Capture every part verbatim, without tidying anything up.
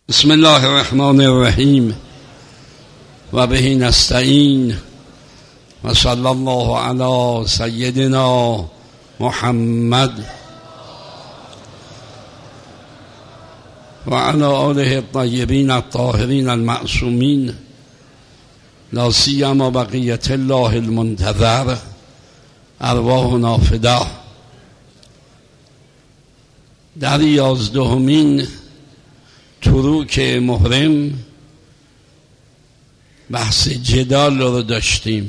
بسم الله الرحمن الرحیم و به نستعین و صلی الله علی سیدنا محمد و علی آله الطیبین الطاهرین المعصومین لا سیما بقیة الله المنتظر ارواحنا فدا. در یازدهمین تروک محرم بحث جدال رو داشتیم.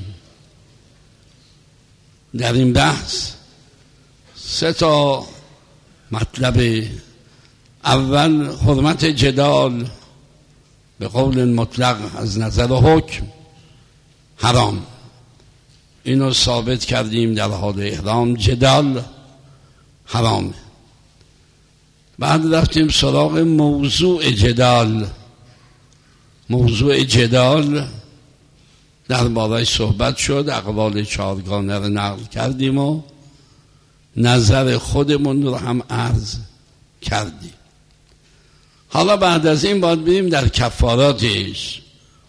در این بحث سه تا مطلب: اول، حرمت جدال به قول مطلق از نظر حکم حرام، اینو ثابت کردیم در حال احرام جدال حرامه. بعد رفتیم سراغ موضوع جدال. موضوع جدال در بارش صحبت شد، اقوال چهارگانه رو نقل کردیم و نظر خودمون رو هم عرض کردیم. حالا بعد از این باید بریم در کفاراتش.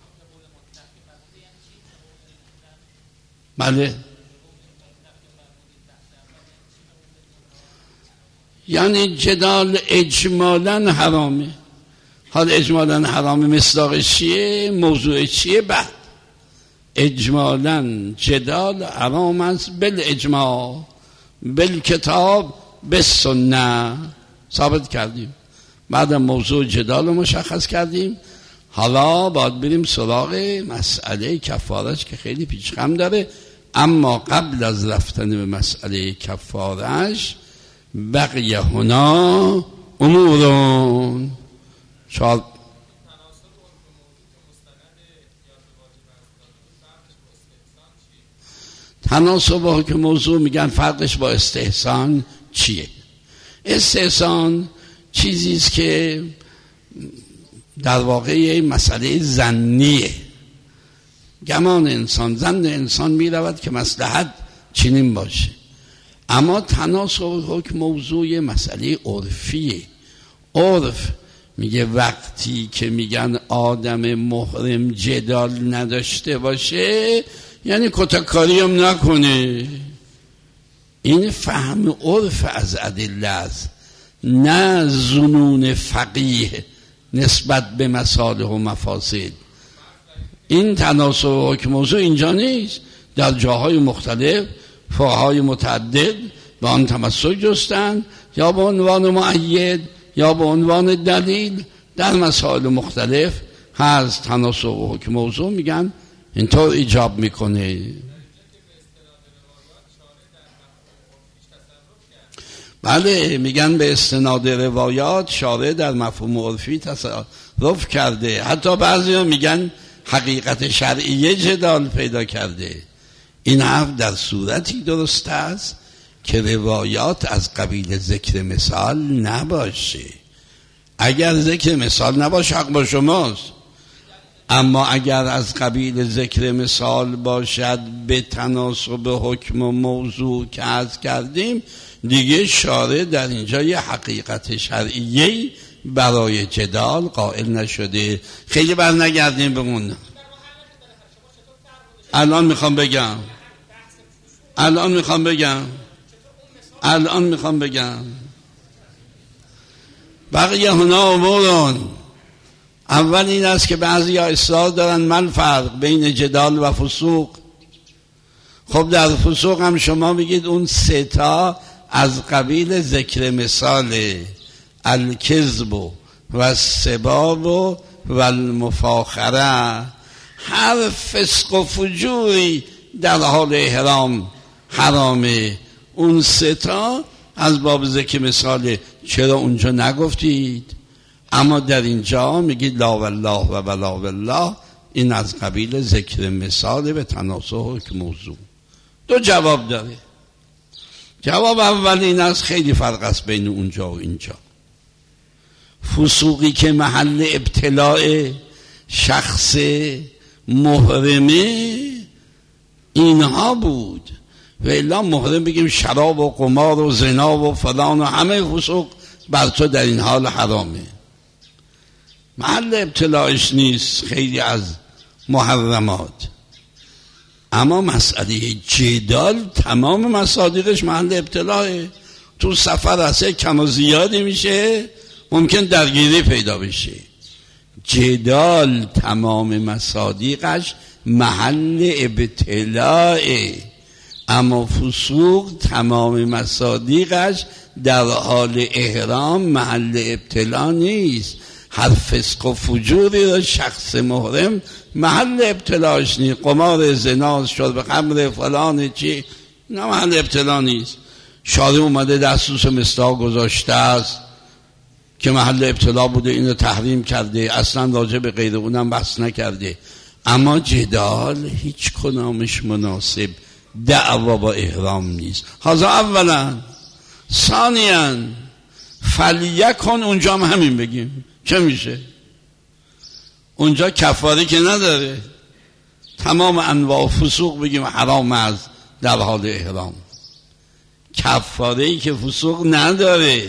بله، یعنی جدال اجمالاً حرامه. حال اجمالاً حرامه مصداقش چیه؟ موضوع چیه؟ بعد اجمالاً جدال حرام است بالاجماع بالکتاب بالسنه، ثابت کردیم. بعد موضوع جدال رو مشخص کردیم. حالا باید بریم سراغ مسئله کفارش که خیلی پیچ خم داره. اما قبل از رفتن به مسئله کفارش بقی هنا امورون شاید تناسب با که موضوع میگن فرقش با استحسان چیه؟ استحسان چیزیست که در واقع مسئله ظنیه، گمان انسان، ظن انسان میرود که مصلحت چنین باشه. اما تناسب حکم موضوع مسئله عرفیه. عرف میگه وقتی که میگن آدم محرم جدال نداشته باشه یعنی کتککاری هم نکنه. این فهم عرف از ادله است، نه ظنون فقیه نسبت به مصالح و مفاسد. این تناسب حکم موضوع اینجا نیست. در جاهای مختلف فقهای متعدد به آن تمسک جستند، یا به عنوان مؤید یا به عنوان دلیل در مسائل مختلف هست. تناسب حکم موضوع میگن اینطور ایجاب میکنه. بله، میگن به استناد روایات شارع در مفهوم عرفی تصرف کرده. حتی بعضی ها میگن حقیقت شرعیه جدال پیدا کرده. این حرف در صورتی درست است که روایات از قبیل ذکر مثال نباشه. اگر ذکر مثال نباشه حق با شماست، اما اگر از قبیل ذکر مثال باشد به تناسب حکم و موضوع که عرض کردیم، دیگه شارع در اینجا یه حقیقت شرعیه برای جدال قائل نشده. خیلی بر نگردیم بمون. الان میخوام بگم الان میخوام بگم الان میخوام بگم بقیه هنا امورون. اول این است که بعضی ها اصرار دارن من فرق بین جدال و فسوق. خب در فسوق هم شما میگید اون سه تا از قبیل ذکر مثال الکذب و السباب و المفاخره. هر فسق و فجوری در حال احرام حرامه. اون سه تا از باب ذکر مثاله. چرا اونجا نگفتید؟ اما در اینجا میگید لا والله و بلا والله. این از قبیل ذکر مثال به تناسب که موضوع. دو جواب داره. جواب اول این است خیلی فرق است بین اونجا و اینجا. فسوقی که محل ابتلاع شخص محرمه اینها بود، و الا محرم بگیم شراب و قمار و زنا و فلان و همه فسوق بر تو در این حال حرامه. محل ابتلاعش نیست خیلی از محرمات، اما مسئله جدال تمام مصادیقش محل ابتلاعه. تو سفر هسته کم و زیادی میشه، ممکن درگیری پیدا بشه. جدال تمام مصادیقش محل ابتلاعه، اما فسوق تمام مصادیقش در حال احرام محل ابتلا نیست. هر فسق و فجوری را شخص محرم محل ابتلاش نیست. قمار، زنا، شرب خمر، فلان چی، نه محل ابتلا نیست. شارع اومده دستوس مصداق گذاشته است که محل ابتلا بوده، اینو تحریم کرده، اصلا راجع به غیر اونم بحث نکرده. اما جدال هیچ کنامش مناسب دعوا با احرام نیست. هذا اولا. ثانیاً فلیکن، اونجا هم همین بگیم چه میشه؟ اونجا کفاره که نداره، تمام انواع فسوق بگیم حرام است در حال احرام. کفاره‌ای که فسوق نداره،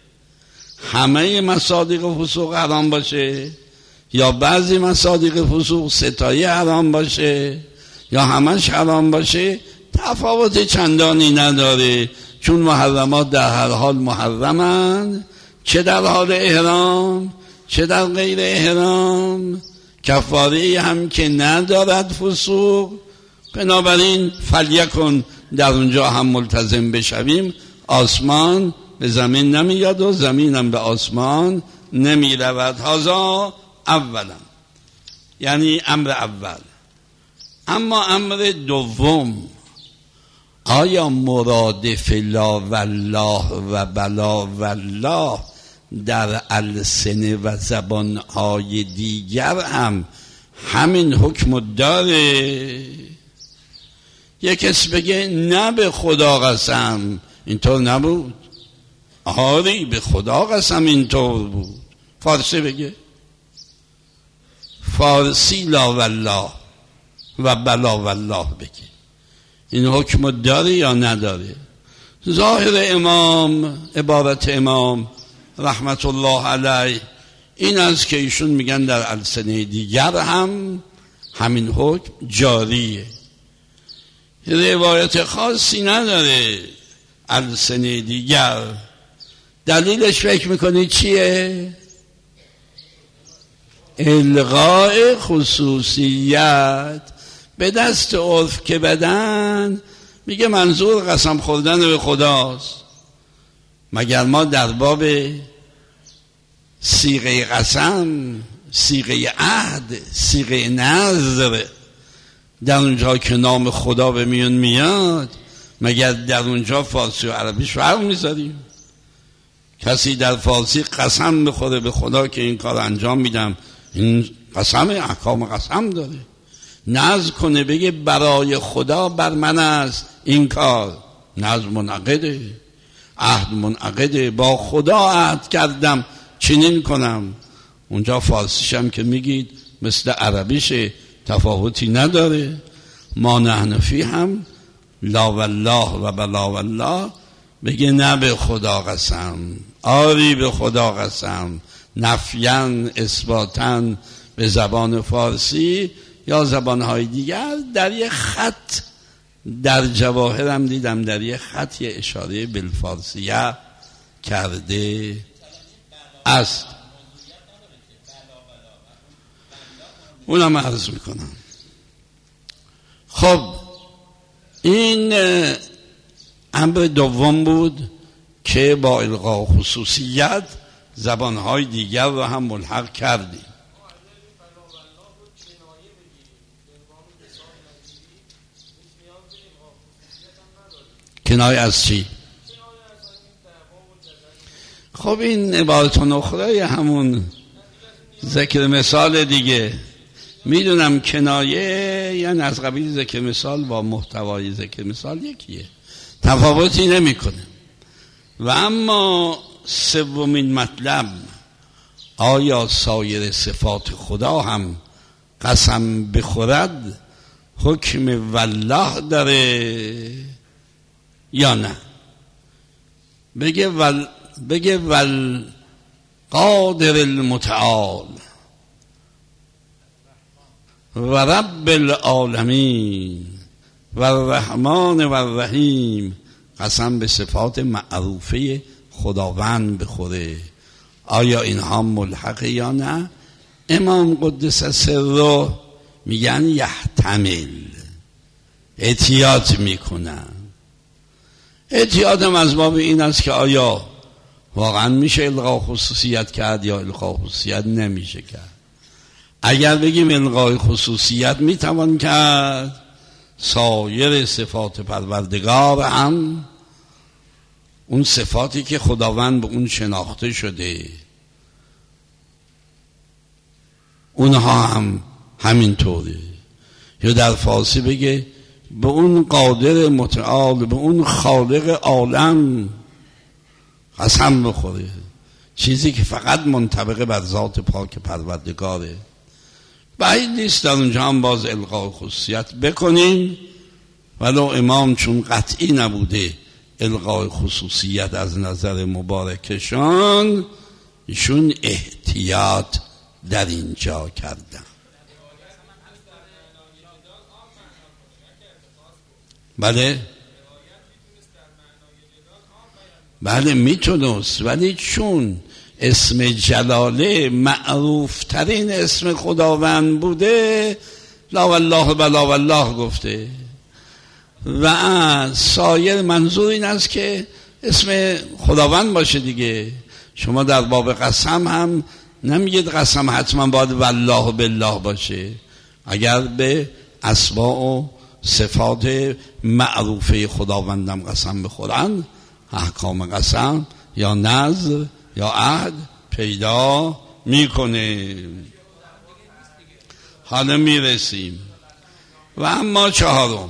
همه مصادیق فسوق حرام باشه یا بعضی مصادیق فسوق ستایی حرام باشه یا همش حرام باشه، تفاوت چندانی نداره، چون محرمات در هر حال محرمند، چه در حال احرام چه در غیر احرام. کفاره هم که ندارد فسوق، بنابراین فلیکن در اونجا هم ملتزم بشویم. آسمان به زمین نمیاد و زمین هم به آسمان نمی رود. هذا اولا، یعنی امر اول. اما امر دوم، آیا مرادف لا والله و بلا والله در السنه و زبانهای دیگر هم همین حکم داره؟ یک کس بگه نه به خدا قسم اینطور نبود، آری به خدا قسم اینطور بود. فارسی بگه، فارسی لا والله و بلا والله بگه، این حکم داره یا نداره؟ ظاهر امام، عبارت امام رحمت الله علیه این است که ایشون میگن در السنه دیگر هم همین حکم جاریه، روایت خاصی نداره. السنه دیگر دلیلش فکر میکنی چیه؟ الغاء خصوصیت به دست عرف که بدن، میگه منظور قسم خوردن به خداست. مگر ما در باب صیغه قسم، صیغه عهد، صیغه نذر، در اونجا که نام خدا به میون میاد، مگر در اونجا فارسی و عربیش فرق میذاریم؟ کسی در فارسی قسم میخوره به خدا که این کار انجام میدم، این قسم، احکام قسم داره. نذر کنه بگه برای خدا بر من است این کار، نذر منعقده، عهد منعقده، با خدا عهد کردم چنین کنم. اونجا فارسیشم که میگید مثل عربیشه، تفاوتی نداره. ما نحنفی هم لا والله و بلا والله بگه نه به خدا قسم، آری به خدا قسم، نفیاً اثباتاً به زبان فارسی یا زبانهای دیگر. در یک خط در جواهرم دیدم، در یک خط یه اشاره بالفارسیه کرده است، اونم عرض میکنم. خب این امر دوم بود که با الغاء خصوصیت زبانهای دیگر رو هم ملحق کردیم. کنایه از چی؟ خب این عبارت نخره همون ذکر مثال دیگه. میدونم کنایه یعنی از قبیل ذکر مثال با محتوای ذکر مثال یکیه، تفاوتی نمیکنه. و اما سومین مطلب، آیا سایر صفات خدا هم قسم بخورد حکم والله داره یا نه؟ بگه ول بگه ول قادر المتعال و رب العالمین و الرحمن و الرحیم، قسم به صفات معروفه خداوند بخوره. آیا اینها ملحقه یا نه؟ امام قدس سره میگن یحتمل، احتیاط میکنن. احتیاطم از باب این است که آیا واقعا میشه الغا خصوصیت کرد یا الغا خصوصیت نمیشه کرد. اگر بگیم الغای خصوصیت میتوان کرد، سایر صفات پروردگار هم، اون صفاتی که خداوند به اون شناخته شده، اونها هم همینطوره. یا در فارسی بگه به اون قادر متعال، به اون خالق عالم قسم بخوره، چیزی که فقط منطبق بر ذات پاک پروردگاره. بعید نیست در اونجا هم باز الغای خصوصیت بکنیم، ولو امام چون قطعی نبوده الغای خصوصیت از نظر مبارکشان، ایشون احتیاط در اینجا کردن. بله بله میتونست، ولی چون اسم جلاله معروف ترین اسم خداوند بوده، لا والله بلا والله گفته. و سایر منظور این است که اسم خداوند باشه دیگه. شما در باب قسم هم نمیگید قسم حتما باید والله بالله باشه. اگر به اسماء و صفات معروفه خداوندم قسم بخورن، احکام قسم یا نذر یا عهد پیدا میکنه. حالا میرسیم. و اما چهارم،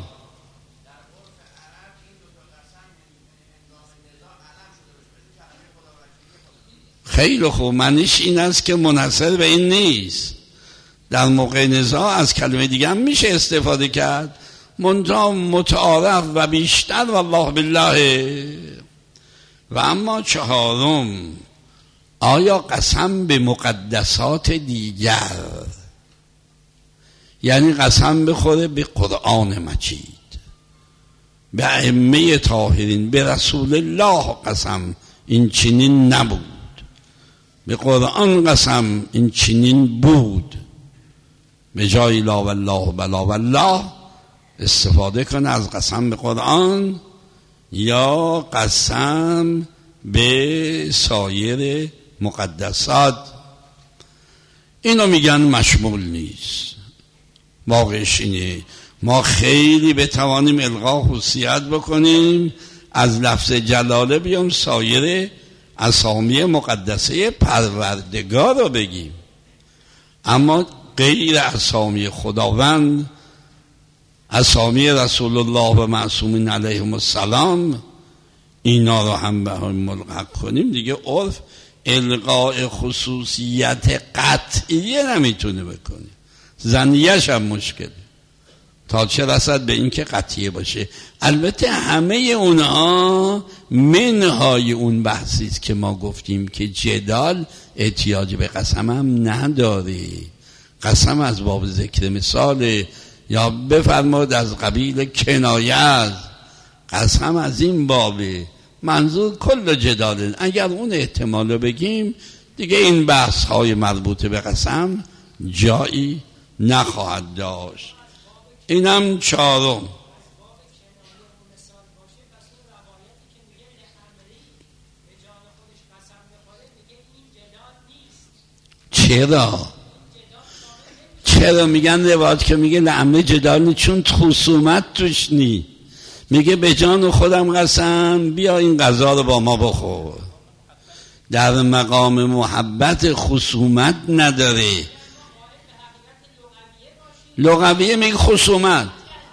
خیلی خوب، معنیش این است که منحصر به این نیست. در موقع نزاع از کلمه دیگه هم میشه استفاده کرد، منتها متعارف و بیشتر والله بالله. و اما چهارم، آیا قسم به مقدسات دیگر، یعنی قسم بخوره به قرآن مجید، به ائمه طاهرین، به رسول الله قسم این چنین نبود، به قرآن قسم این چنین بود، به جای لا والله بلا والله استفاده کنه از قسم به قرآن یا قسم به سایر مقدسات. اینو میگن مشمول نیست. واقعش اینه ما خیلی بتوانیم الغا خصوصیت بکنیم، از لفظ جلاله بیام سایر اسامی مقدسه پروردگار رو بگیم، اما غیر اسامی خداوند، اسامی رسول الله و معصومین علیهم السلام، اینا رو هم به هم ملحق کنیم دیگه. عرف الغاء خصوصیت قطعیه نمیتونه بکنه، ظنیش هم مشکله، تا چه رسد به این که قطعیه باشه. البته همه اونها منهای اون بحثیست که ما گفتیم که جدال احتیاج به قسم هم نداره. قسم از باب ذکر مثال، یا بفرماد از قبیل کنایت، قسم از این بابه. منظور کل جدال. اگر اون احتمال رو بگیم دیگه این بحث های مربوط به قسم جایی نخواهد داشت. اینم چهارم. چرا؟ چرا میگن روایت که میگه لعمه جدال نی، چون خصومت توش نی. میگه به جان خودم قسم بیا این غذا رو با ما بخور. در مقام محبت خصومت نداره. لغویه میگه خصومت.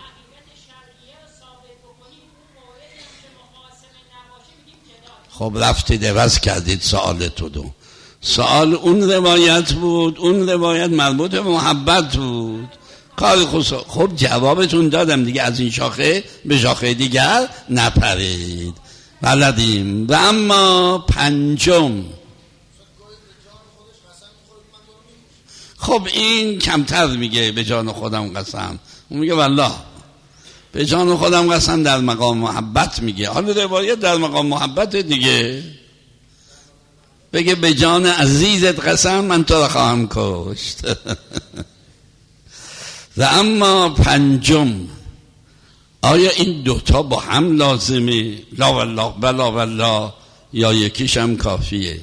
خب رفتید عوض کردید سوالتو دو. سوال اون روایت بود، اون روایت مربوط به محبت بود، کار خصوص. خب جوابتون دادم دیگه، از این شاخه به شاخه دیگر نپرید، بلدیم. و اما پنجم، خب این کمتر میگه به جان خودم قسم، اون میگه والله. به جان خودم قسم در مقام محبت میگه. حالا روایت در مقام محبت دیگه، بگه به جان عزیزت قسم من تو را خواهم کشت. و اما پنجم، آیا این دوتا با هم لازمه؟ لا والله بلا والله، یا یکیش هم کافیه؟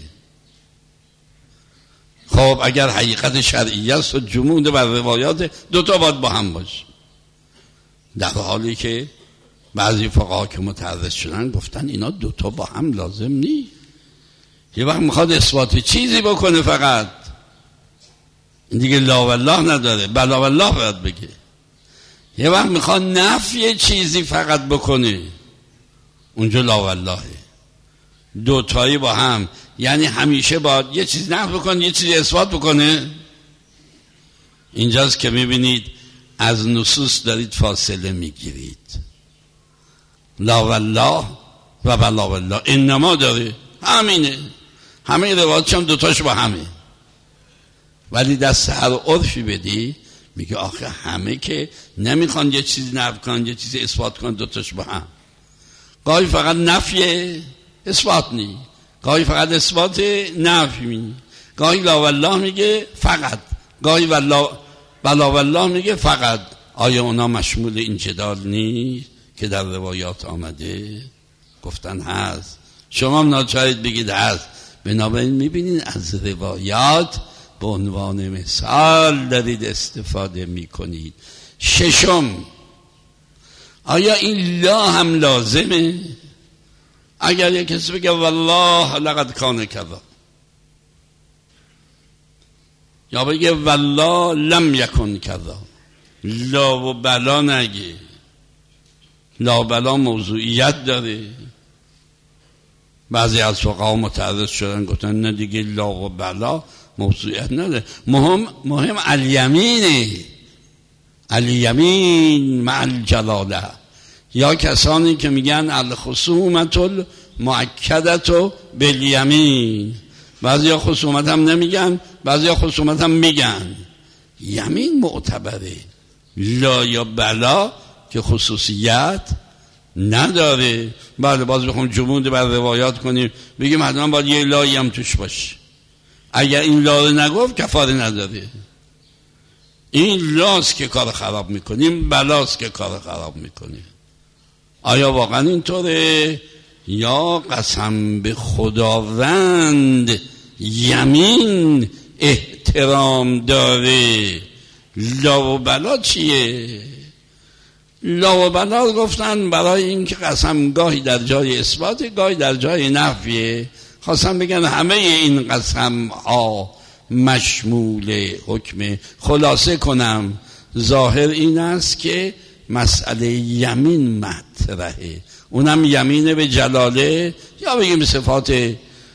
خب اگر حقیقت شرعی است و جمود بر روایات، دوتا باید با هم باشه. در حالی که بعضی فقها که متعرض شدن گفتن اینا دوتا با هم لازم نیست. یه وقت میخواد اثبات چیزی بکنه فقط، این دیگه لا والله نداره، بلا والله باید بگه. یه وقت میخواد نفی چیزی فقط بکنه، اونجا لا والله. دوتایی با هم، یعنی همیشه باید یه چیز نفی بکنه یه چیز اثبات بکنه. اینجاست که میبینید از نصوص دارید فاصله میگیرید. لا والله و بلا والله انما داره، همینه، همه روایاتش هم دوتاش با همه. ولی دست هر عرفی بدی میگه آخه همه که نمیخوان یه چیزی نفی کنن یه چیزی اثبات کنن، دوتاش با هم. گاهی فقط نفی اثبات نی، گاهی فقط اثبات نفی می، گاهی لا والله میگه فقط، گاهی والله بلا والله میگه فقط. آیا اونا مشمول این جدال نیست که در روایات آمده؟ گفتن هست. شما هم ناچارید بگید هست. بنابراین میبینید از روایات به عنوان مثال دارید استفاده میکنید. ششم، آیا این لا هم لازمه؟ اگر یک کسی بگه والله لقد کان کذا، یا بگه والله لم یکن کذا، لا و بلا نگه. لا بلا موضوعیت داره. بعضی از فقها متعرض شدن گفتن نه دیگه لا و بلا موضوعیت نداره، مهم مهم الیمینه، الیمین مع الجلاله. یا کسانی که میگن الخصومت المؤکدة بالیمین، بعضی ها خصومت هم نمیگن، بعضی ها خصومت هم میگن. یمین معتبره، لا یا بلا که خصوصیت نداره. بله باز بخوام جمود بر روایات کنیم بگیم حتما باید یه لایی هم توش باشه. اگر این لا رو نگفت کفاره نداره. این لاست که کار خراب میکنه، این بلاست که کار خراب میکنه. آیا واقعا اینطوره؟ یا قسم به خداوند یمین احترام داره، لا و بلا چیه؟ لا و بلا گفتن برای این که قسم گاهی در جای اثبات گاهی در جای نفیه. خواستم بگن همه این قسم ها مشمول حکم. خلاصه کنم ظاهر این است که مسئله یمین مطرحه، اونم یمین به جلاله، یا بگیم صفات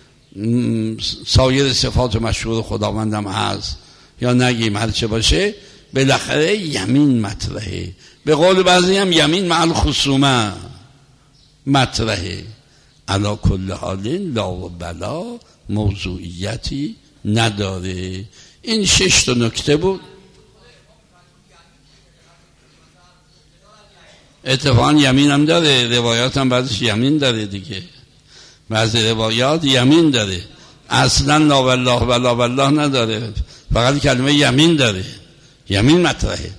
سایر صفات مشهور خداوندم هست، یا نگیم هر چه باشه، بالاخره یمین مطرحه. به قول بعضی هم یمین مع الخصومه مطرحه. علا کل حال لا و بلا موضوعیتی نداره. این شش تا نکته بود. اتفاقا یمین هم داره، روایات هم بعضش یمین داره دیگه. بعضی روایات یمین داره، اصلا لا والله ولا والله نداره، فقط کلمه یمین داره. یمین مطرحه.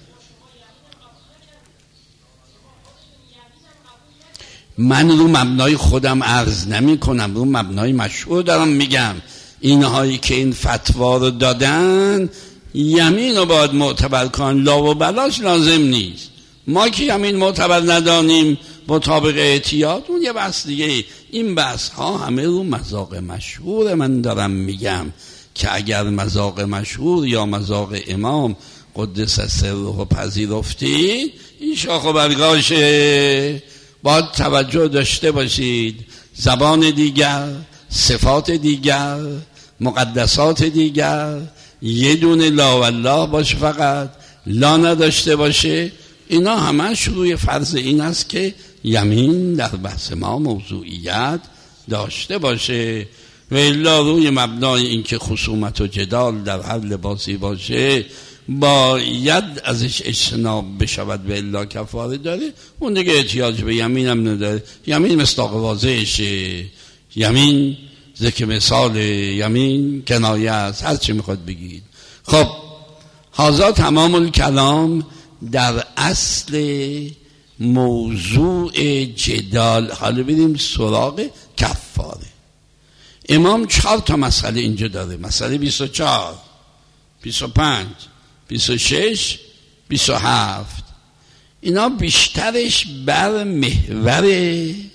من رو مبنای خودم عرض نمی کنم، رو مبنای مشهور دارم میگم. اینهایی که این فتوا رو دادن یمین رو باید معتبر کن، لا و بلاش لازم نیست. ما که یمین معتبر ندانیم مطابق احتیاط، اون یه بحث دیگه. این بحث ها همه رو مذاق مشهور من دارم میگم که اگر مذاق مشهور یا مذاق امام قدس سره پذیرفتی، این شاخ و برگاشه. باید توجه داشته باشید. زبان دیگر، صفات دیگر، مقدسات دیگر، یه دونه لا والله باشه، فقط لا نداشته باشه. اینا همش روی فرض این است که یمین در بحث ما موضوعیت داشته باشه. و الا روی مبنای این که خصومت و جدال در هر لباسی باشه باید ازش اجتناب بشود و الا کفاره داره، اون دیگه احتیاج به یمین هم نداره. یمین مصداق واضحشه، یمین ذکر مثال، یمین کنایه است، هر چی میخواد بگید. خب هذا تمام الکلام در اصل موضوع جدال. حالا بریم سراغ کفاره. امام چهار تا مسئله اینجا داره، مسئله بیست و چهار، بیست و پنج، بیست و شش، بیست و هفت. اینا بیشترش بر محور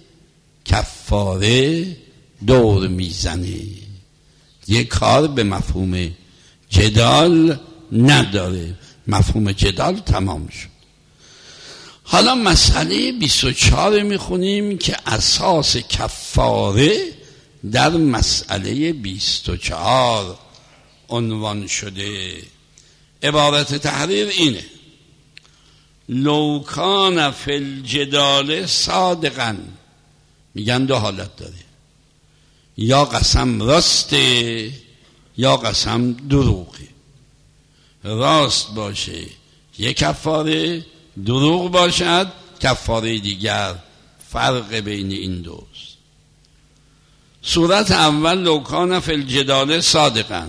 کفاره دور میزنه، یه کار به مفهوم جدال نداره، مفهوم جدال تمام شد. حالا مسئله بیست و چهار میخونیم که اساس کفاره در مسئله بیست و چهار عنوان شده. عبارت تحریر اینه: لو کان فی الجدال صادقا. میگن دو حالت داره، یا قسم راسته یا قسم دروغه. راست باشه یک کفاره، دروغ باشد کفاره دیگر. فرق بین این دوست. صورت اول لو کان فی الجدال صادقا.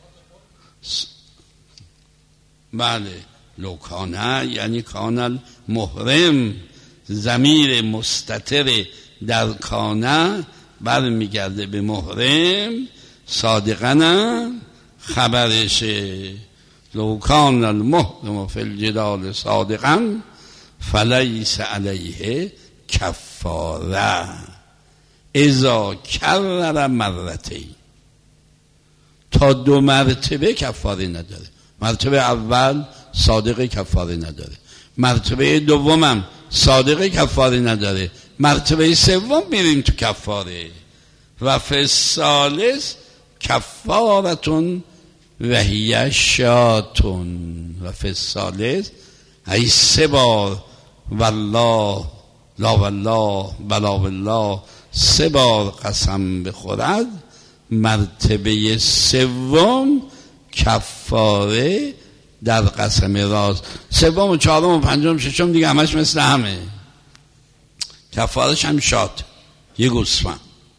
بله، لو کان یعنی کان المحرم، ضمیر مستتر در کان برمیگرده به محرم، صادقا خبرشه. لو کان المحرم فی الجدال صادقا فلیس علیه کفاره اذا کرر مرتین. تا دو مرتبه کفاره نداره. مرتبه اول صادق کفاره نداره، مرتبه دومم صادق کفاره نداره، مرتبه سوم میریم تو کفاره. و فی الثالث کفارتون و هی شاتون. و فی الثالث ای سه بار والله لا والله بلا والله سه بار قسم بخورد، مرتبه سوم کفاره در قسم راست. سوم و چهارم و پنجم و ششم دیگه همش مثل همه، کفارش هم شات، یه گوسفند،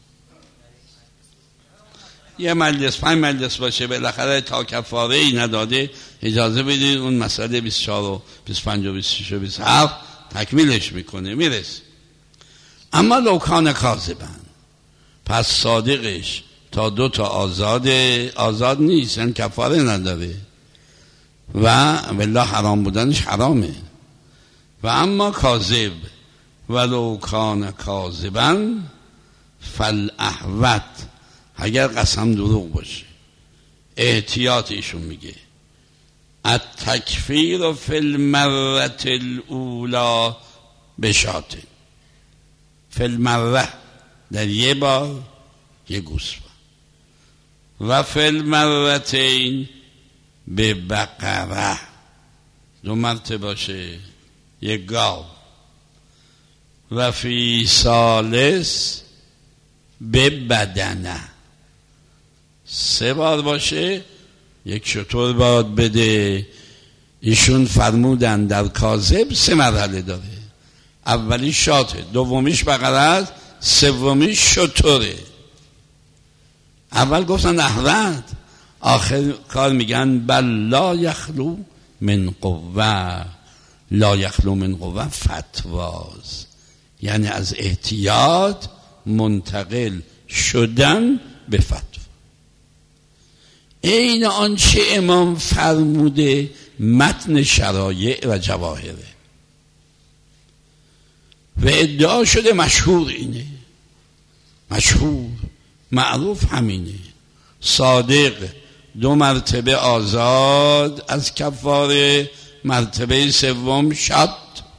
یه مجلس، پنج مجلس باشه بالاخره. تا کفاره ای نداده اجازه بدید اون مسئله بیست و چهار و بیست و پنج و بیست و شش و بیست و هفت تکمیلش میکنه، میرسه. اما لو کان کاذبا، پس صادقش تا دو تا آزاده، آزاد نیست، یعنی کفاره نداره و والله حرام بودنش حرامه. و اما کاذب ولو کان کاذبا فالاحوط، اگر قسم دروغ باشه احتیاط ایشون میگه التکفیر فی المره الاولی بشاطن. فی المره در یه بار یه گوسفند، و فی المرتین به بقره، دو مرتبه باشه یه گاو. و فی ثالث به بدنه، سه بار باشه یک شتر باید بده. ایشون فرمودن در کاذب سه مرحله داره، اولی شاته، دومیش بقره است، سومیش شتره. اول گفتن احوط، آخر کار میگن بل لا یخلو من قوه. لا یخلو من قوه فتواز، یعنی از احتیاط منتقل شدن به فتوا. این آنچه امام فرموده متن شرایع و جواهره و ادعا شده، مشهور اینه، مشهور معروف همینه. صادق دو مرتبه آزاد از کفاره، مرتبه سوم شد.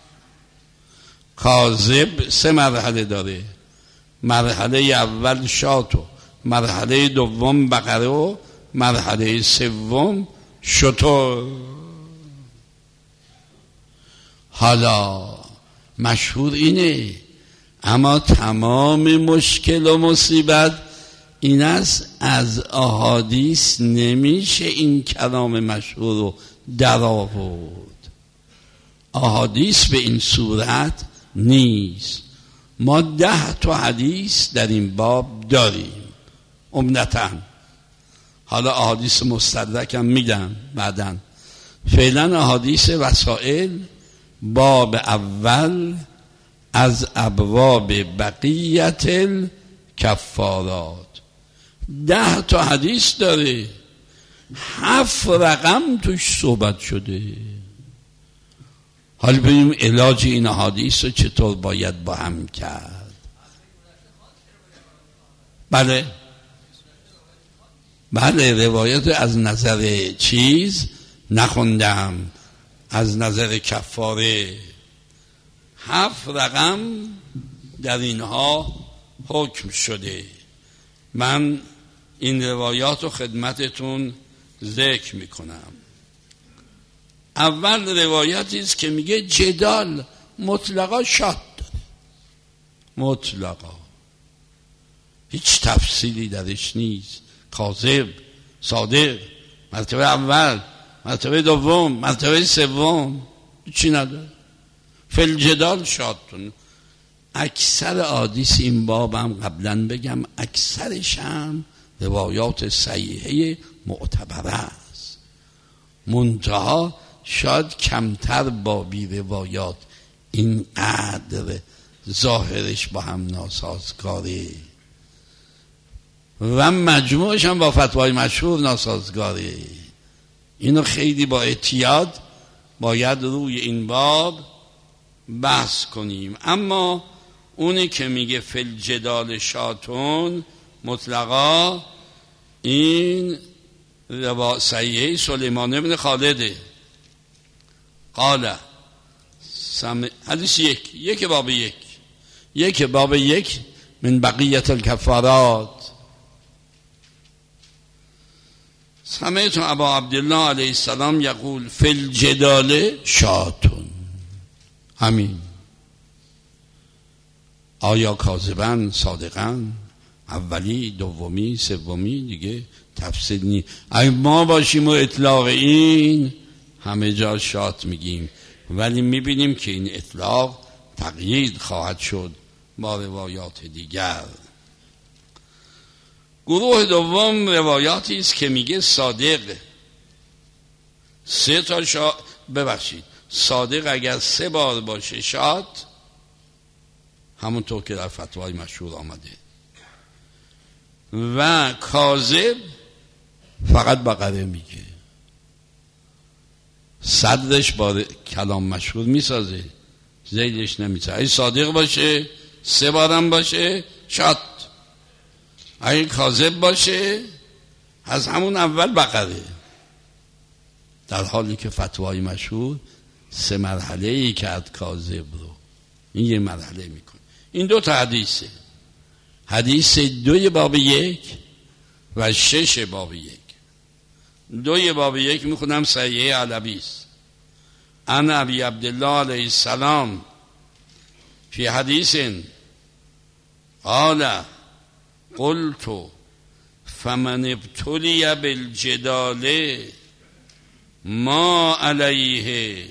کاذب سه مرحله داره، مرحله اول شاتو، مرحله دوم بقره و مرحله سوم شتر. حالا مشهور اینه، اما تمام مشکل و مصیبت این است از احادیث نمیشه این کلام مشهور رو در آورد. احادیث به این صورت نیست. ما ده تا حدیث در این باب داریم عمدتاً. حالا احادیث مستدرک هم میدم بعداً. فعلا احادیث وسائل باب اول از ابواب بقیت الکفارات ده تا حدیث داره، هفت رقم توش صحبت شده. حالا ببینیم علاج این احادیث رو چطور باید با هم کرد. بله بله روایت از نظر چیز نخوندم، از نظر کفاره هفت رقم در اینها حکم شده. من این روایات رو خدمتتون ذکر میکنم. اول روایتی است که میگه جدال مطلقا شاد داره، مطلقا هیچ تفصیلی درش نیست. کاذب، صادق، مرتبه اول، مرتبه دوم، مرتبه سوم، چی نداره. فل جدال شادتون. اکثر احادیث این بابم قبلا بگم اکثرش هم روایات صحیحه معتبره است، منتها شاید کمتر بابی روایات اینقدر ظاهرش با هم ناسازگاره و مجموعش هم با فتوای مشهور ناسازگاره. اینو خیلی با احتیاط باید روی این باب بحث کنیم. اما اونی که میگه فل جدال شاتون مطلقا این روا صحیحه سلیمان ابن خالده قال سم... حدیث یک یک باب یک یک باب یک من بقیت الکفارات. سمعت ابا عبدالله علیه السلام یقول فی الجدال شاتون. همین. آیا کاذبن صادقن، اولی دومی سومی دیگه تفصیل نیست. اگه ما باشیم و اطلاق این همه جا شات میگیم، ولی میبینیم که این اطلاق تقیید خواهد شد با روایات دیگر. گروه دوم روایاتی است که میگه صادق سه تا شا... ببخشید صادق اگر سه بار باشه شاد، همونطور که در فتوای مشهور آمده، و کاذب فقط بقره میگه، صدرش با کلام مشهور میسازه، زیدش نمیسازه. اگه صادق باشه سه بارم باشه شاد، اگه کاذب باشه از همون اول بقره. در حالی که فتوای مشهور سه مرحله ای کرد کاذب رو، این یه مرحله میکنه. این دو تا حدیثه، حدیث دوی باب یک و شش باب یک. دوی باب یک میخونم صحیح علوی است. ان ابی عبدالله علیه السلام فی حدیث قال قلت فمن ابتلی بالجدال ما علیه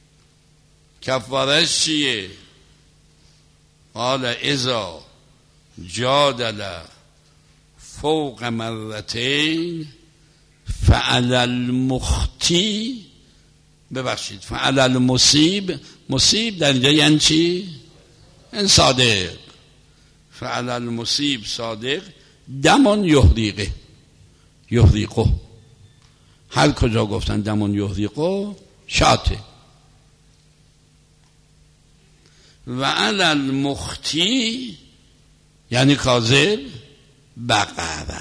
کفارش چیه؟ قال اذا جادل فوق مرتين فعلى المخطی ببخشید فعلى المصیب، مصیب در اینجا یعنی چی؟ این صادق. فعلى المصیب صادق دمون یحریقه یحریقه، هر کجا گفتن دمون یحریقه شاته. و علی المخطی یعنی کاذب بقره.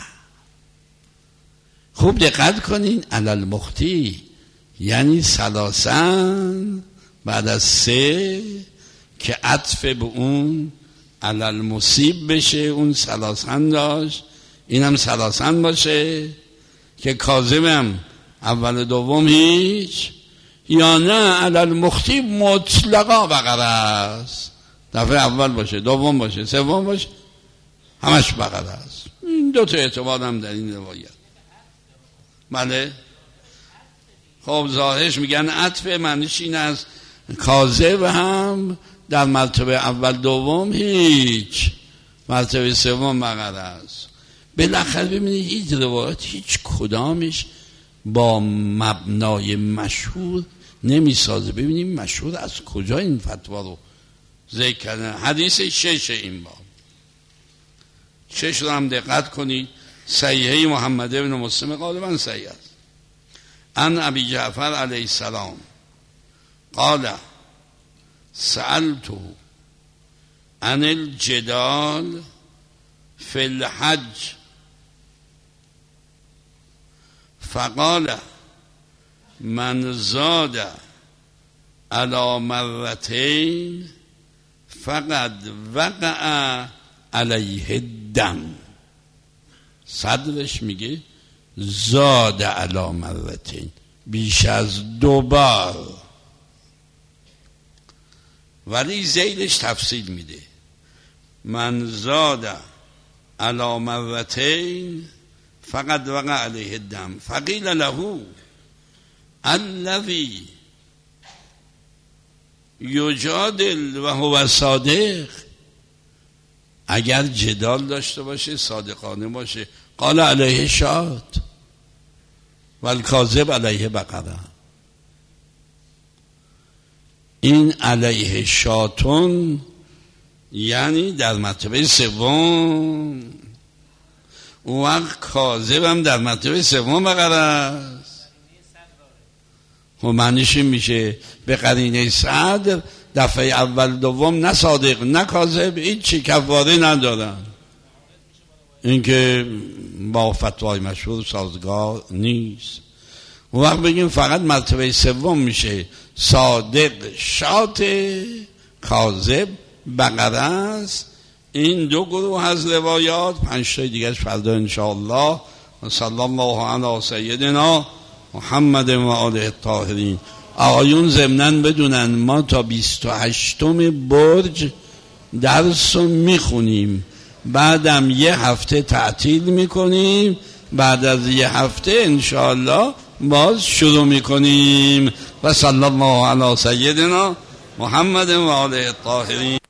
خوب دقت کنین، علی المخطی یعنی ثلاثن بعد از سه که عطف به اون علی المصیب بشه، اون ثلاثن داشت، اینم ثلاثن باشه که کاذبم اول دوم هیچ، یا نه علی المخطی مطلقا بقره است، دفعه اول باشه دوم باشه سوم باشه همش بقره است. این دو تا اعتبار هم در این روایت. بله خب ظاهرش میگن عطف، معنیش این است کاذب هم در مرتبه اول دوم هیچ، مرتبه سوم بقره است. بالاخره ببینید هیچ روایت هیچ کدامش با مبنای مشهور نمیسازه. ببینیم مشهور از کجا این فتوا رو ذکر کردن. حدیث شش این باب، شش رو هم دقت کنید، صحیحه محمد بن مسلم غالبا صحیح است. ان ابی جعفر علیه السلام قال سألته عن الجدال فی الحج فقال من زاد علی مرتين فقد وقع علیه الدم. صدرش میگه زاد علی مرتين، بیش از دو بار، ولی زیدش تفصیل میده من زاد علی مرتين فقد وقع علیه الدم. فقیل له الذی یجادل و هو صادق، اگر جدال داشته باشه صادقانه باشه، قال علیه شات والکاذب علیه بقره. این علیه شاتون یعنی در مرتبه سوم، اون وقت کاذب هم در مرتبه سوم بقره است. و معنیش این میشه به قرینه صدر دفعه اول دوم نه صادق نه کاذب هیچی کفاره ندارن. این که با فتوای مشهور سازگار نیست. اون وقت بگیم فقط مرتبه سوم میشه صادق شات، کاذب بقره است. این دو گروه از روایات، پنج تا دیگرش فردا انشاءالله. صلی الله علی سیدنا محمد و آله الطاهرین. آقایون ضمناً بدونن ما تا بیست و هشتم برج درس رو میخونیم، بعدم یه هفته تعطیل میکنیم، بعد از یه هفته انشاءالله باز شروع میکنیم. و صلی الله علی سیدنا محمد و آله الطاهرین.